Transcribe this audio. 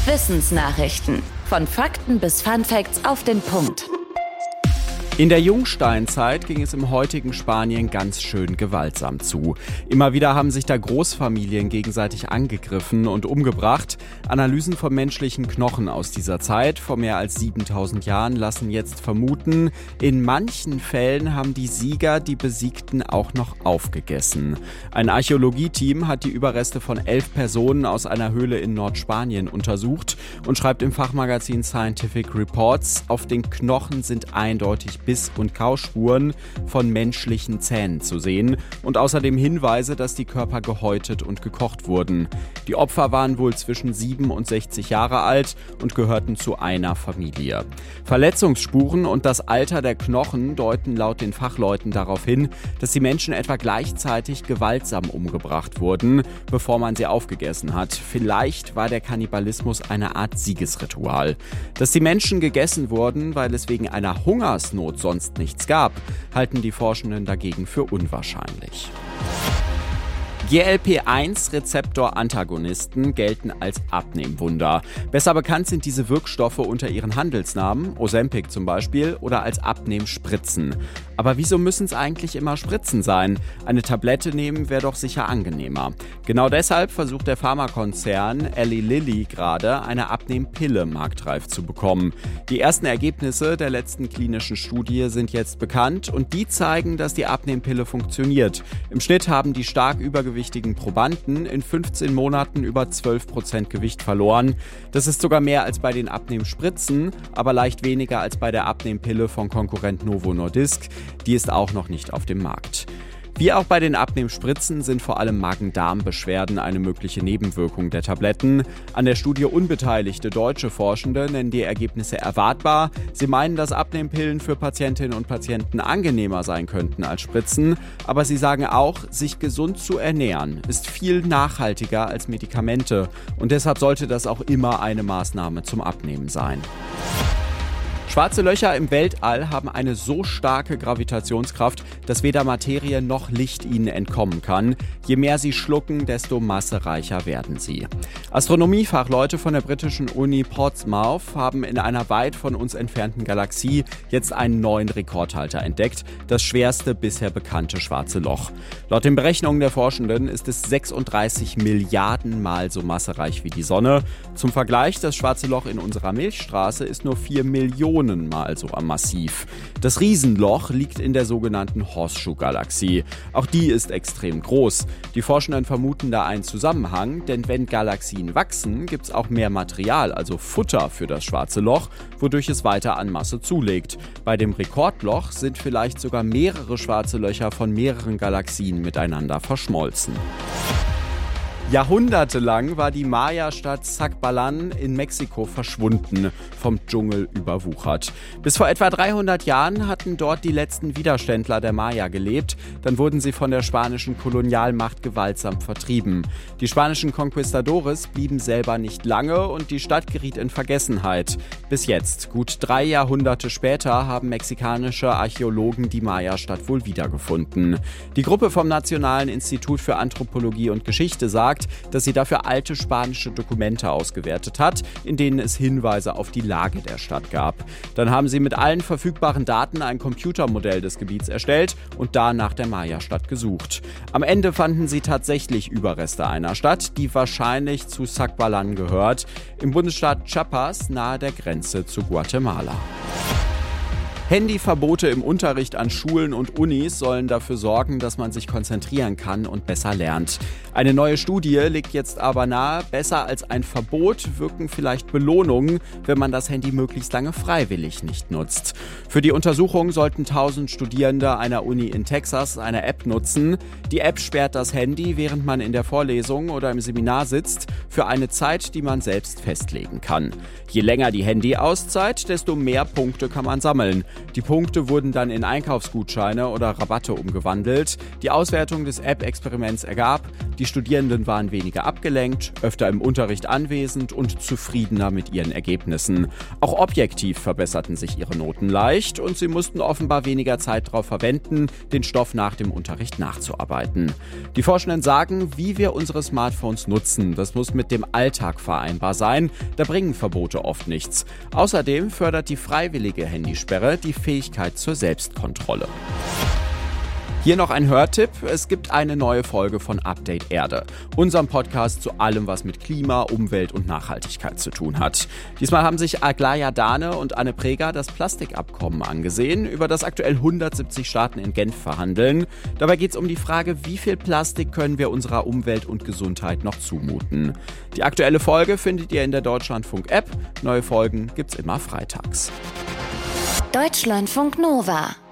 Wissensnachrichten. Von Fakten bis Funfacts auf den Punkt. In der Jungsteinzeit ging es im heutigen Spanien ganz schön gewaltsam zu. Immer wieder haben sich da Großfamilien gegenseitig angegriffen und umgebracht. Analysen von menschlichen Knochen aus dieser Zeit vor mehr als 7000 Jahren lassen jetzt vermuten, in manchen Fällen haben die Sieger die Besiegten auch noch aufgegessen. Ein Archäologieteam hat die Überreste von 11 Personen aus einer Höhle in Nordspanien untersucht und schreibt im Fachmagazin Scientific Reports, auf den Knochen sind eindeutig Biss- und Kauspuren von menschlichen Zähnen zu sehen und außerdem Hinweise, dass die Körper gehäutet und gekocht wurden. Die Opfer waren wohl zwischen 7 und 60 Jahre alt und gehörten zu einer Familie. Verletzungsspuren und das Alter der Knochen deuten laut den Fachleuten darauf hin, dass die Menschen etwa gleichzeitig gewaltsam umgebracht wurden, bevor man sie aufgegessen hat. Vielleicht war der Kannibalismus eine Art Siegesritual. Dass die Menschen gegessen wurden, weil es wegen einer Hungersnot sonst nichts gab, halten die Forschenden dagegen für unwahrscheinlich. GLP-1-Rezeptor-Antagonisten gelten als Abnehmwunder. Besser bekannt sind diese Wirkstoffe unter ihren Handelsnamen, Ozempic zum Beispiel, oder als Abnehmspritzen. Aber wieso müssen es eigentlich immer Spritzen sein? Eine Tablette nehmen wäre doch sicher angenehmer. Genau deshalb versucht der Pharmakonzern Eli Lilly gerade, eine Abnehmpille marktreif zu bekommen. Die ersten Ergebnisse der letzten klinischen Studie sind jetzt bekannt und die zeigen, dass die Abnehmpille funktioniert. Im Schnitt haben die stark übergewichtigen Probanden in 15 Monaten über 12% Gewicht verloren. Das ist sogar mehr als bei den Abnehmspritzen, aber leicht weniger als bei der Abnehmpille von Konkurrent Novo Nordisk. Die ist auch noch nicht auf dem Markt. Wie auch bei den Abnehmspritzen sind vor allem Magen-Darm-Beschwerden eine mögliche Nebenwirkung der Tabletten. An der Studie unbeteiligte deutsche Forschende nennen die Ergebnisse erwartbar. Sie meinen, dass Abnehmpillen für Patientinnen und Patienten angenehmer sein könnten als Spritzen. Aber sie sagen auch, sich gesund zu ernähren ist viel nachhaltiger als Medikamente. Und deshalb sollte das auch immer eine Maßnahme zum Abnehmen sein. Schwarze Löcher im Weltall haben eine so starke Gravitationskraft, dass weder Materie noch Licht ihnen entkommen kann. Je mehr sie schlucken, desto massereicher werden sie. Astronomiefachleute von der britischen Uni Portsmouth haben in einer weit von uns entfernten Galaxie jetzt einen neuen Rekordhalter entdeckt, das schwerste bisher bekannte schwarze Loch. Laut den Berechnungen der Forschenden ist es 36 Milliarden Mal so massereich wie die Sonne. Zum Vergleich, das schwarze Loch in unserer Milchstraße ist nur 4 Millionen Mal so massiv. Das Riesenloch liegt in der sogenannten Horseshoe-Galaxie. Auch die ist extrem groß. Die Forschenden vermuten da einen Zusammenhang, denn wenn Galaxien wachsen, gibt es auch mehr Material, also Futter für das schwarze Loch, wodurch es weiter an Masse zulegt. Bei dem Rekordloch sind vielleicht sogar mehrere schwarze Löcher von mehreren Galaxien miteinander verschmolzen. Jahrhundertelang war die Maya-Stadt Zacbalan in Mexiko verschwunden, vom Dschungel überwuchert. Bis vor etwa 300 Jahren hatten dort die letzten Widerständler der Maya gelebt. Dann wurden sie von der spanischen Kolonialmacht gewaltsam vertrieben. Die spanischen Conquistadores blieben selber nicht lange und die Stadt geriet in Vergessenheit. Bis jetzt, gut 3 Jahrhunderte später, haben mexikanische Archäologen die Maya-Stadt wohl wiedergefunden. Die Gruppe vom Nationalen Institut für Anthropologie und Geschichte sagt, dass sie dafür alte spanische Dokumente ausgewertet hat, in denen es Hinweise auf die Lage der Stadt gab. Dann haben sie mit allen verfügbaren Daten ein Computermodell des Gebiets erstellt und da nach der Maya-Stadt gesucht. Am Ende fanden sie tatsächlich Überreste einer Stadt, die wahrscheinlich zu Zacbalan gehört, im Bundesstaat Chiapas nahe der Grenze zu Guatemala. Handyverbote im Unterricht an Schulen und Unis sollen dafür sorgen, dass man sich konzentrieren kann und besser lernt. Eine neue Studie legt jetzt aber nahe, besser als ein Verbot wirken vielleicht Belohnungen, wenn man das Handy möglichst lange freiwillig nicht nutzt. Für die Untersuchung sollten 1000 Studierende einer Uni in Texas eine App nutzen. Die App sperrt das Handy, während man in der Vorlesung oder im Seminar sitzt, für eine Zeit, die man selbst festlegen kann. Je länger die Handy-Auszeit, desto mehr Punkte kann man sammeln. Die Punkte wurden dann in Einkaufsgutscheine oder Rabatte umgewandelt. Die Auswertung des App-Experiments ergab, Die Studierenden waren weniger abgelenkt, öfter im Unterricht anwesend und zufriedener mit ihren Ergebnissen. Auch objektiv verbesserten sich ihre Noten leicht und sie mussten offenbar weniger Zeit darauf verwenden, den Stoff nach dem Unterricht nachzuarbeiten. Die Forschenden sagen, wie wir unsere Smartphones nutzen, das muss mit dem Alltag vereinbar sein. Da bringen Verbote oft nichts. Außerdem fördert die freiwillige Handysperre die Fähigkeit zur Selbstkontrolle. Hier noch ein Hörtipp. Es gibt eine neue Folge von Update Erde, unserem Podcast zu allem, was mit Klima, Umwelt und Nachhaltigkeit zu tun hat. Diesmal haben sich Aglaya Dane und Anne Preger das Plastikabkommen angesehen, über das aktuell 170 Staaten in Genf verhandeln. Dabei geht es um die Frage, wie viel Plastik können wir unserer Umwelt und Gesundheit noch zumuten. Die aktuelle Folge findet ihr in der Deutschlandfunk-App. Neue Folgen gibt's immer freitags. Deutschlandfunk Nova